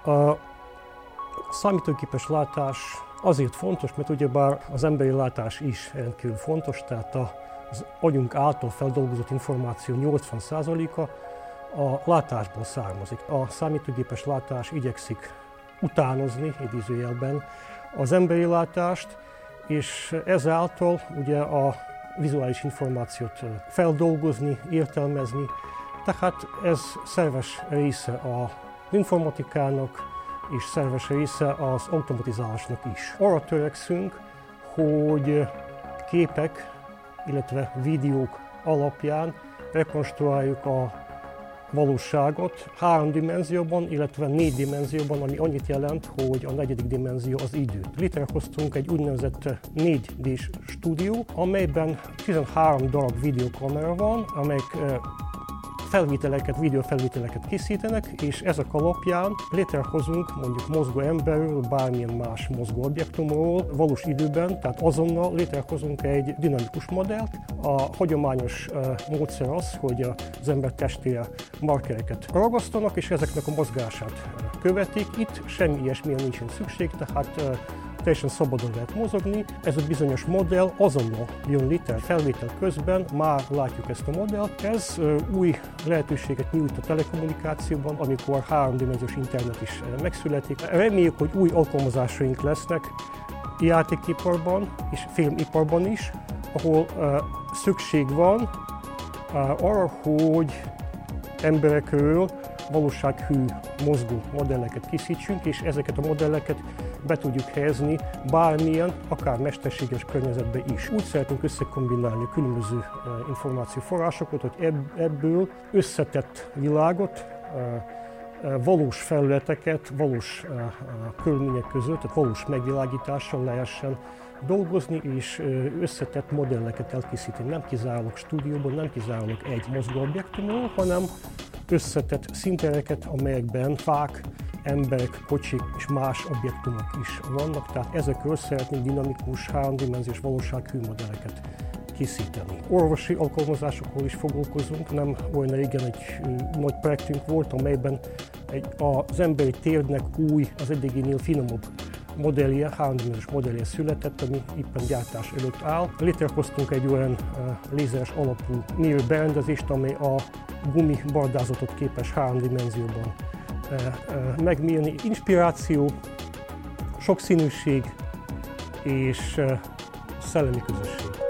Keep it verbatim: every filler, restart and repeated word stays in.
A számítógépes látás azért fontos, mert ugyebár az emberi látás is rendkívül fontos, tehát az agyunk által feldolgozott információ nyolcvan százaléka a látásból származik. A számítógépes látás igyekszik utánozni, idézőjelben, az emberi látást, és ezáltal ugye a vizuális információt feldolgozni, értelmezni, tehát ez szerves része az informatikának, és szerves része az automatizálásnak is. Arra törekszünk, hogy képek, illetve videók alapján rekonstruáljuk a valóságot három dimenzióban, illetve négy dimenzióban, ami annyit jelent, hogy a negyedik dimenzió az idő. Létrehoztunk egy úgynevezett négy dés stúdió, amelyben tizenhárom darab videókamera van, amelyek felvételeket, videófelvételeket készítenek, és ezek alapján létrehozunk mondjuk mozgó emberről, bármilyen más mozgó objektumról valós időben, tehát azonnal létrehozunk egy dinamikus modellt. A hagyományos uh, módszer az, hogy az ember testére markereket ragasztanak, és ezeknek a mozgását követik. Itt semmi ilyesmilyen nincsen szükség, tehát uh, teljesen szabadon lehet mozogni. Ez a bizonyos modell azonnal jön létre felvétel közben, már látjuk ezt a modellt. Ez uh, új lehetőséget nyújt a telekommunikációban, amikor háromdimenziós internet is uh, megszületik. Reméljük, hogy új alkalmazásaink lesznek játékiparban és filmiparban is, ahol uh, szükség van uh, arra, hogy emberekről valósághű mozgó modelleket készítsünk, és ezeket a modelleket be tudjuk helyezni bármilyen, akár mesterséges környezetbe is. Úgy szeretnénk összekombinálni a különböző információforrásokat, hogy ebből összetett világot, valós felületeket, valós körülmények között, tehát valós megvilágítással lehessen dolgozni, és összetett modelleket elkészíteni. Nem kizárólag stúdióban, nem kizárólag egy mozgó objektumról, hanem összetett színtereket, amelyekben fák, emberek, kocsik és más objektumok is vannak, tehát ezekről szeretnénk dinamikus, háromdimenziós valósághű modelleket készíteni. Orvosi alkalmazásokról is foglalkozunk, nem olyan régen egy nagy projektünk volt, amelyben egy, az emberi térnek új, az eddiginél finomabb modellje, háromdimenziós modellje született, ami éppen gyártás előtt áll. Létrehoztunk egy olyan uh, lézeres alapú mérőberendezést, amely a gumi bardázatot képes háromdimenzióban uh, uh, megmérni. Inspiráció, sokszínűség és uh, szellemi közösség.